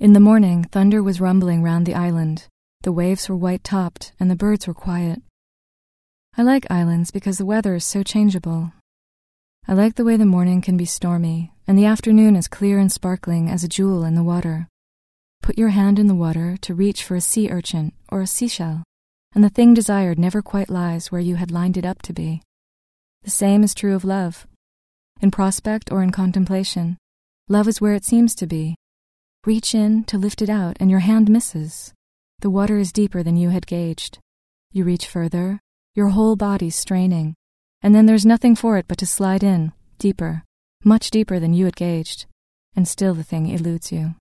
In the morning, thunder was rumbling round the island. The waves were white-topped, and the birds were quiet. I like islands because the weather is so changeable. I like the way the morning can be stormy, and the afternoon as clear and sparkling as a jewel in the water. Put your hand in the water to reach for a sea urchin or a seashell, and the thing desired never quite lies where you had lined it up to be. The same is true of love. In prospect or in contemplation, love is where it seems to be. Reach in to lift it out, and your hand misses. The water is deeper than you had gauged. You reach further, your whole body's straining, and then there's nothing for it but to slide in, deeper, much deeper than you had gauged, and still the thing eludes you.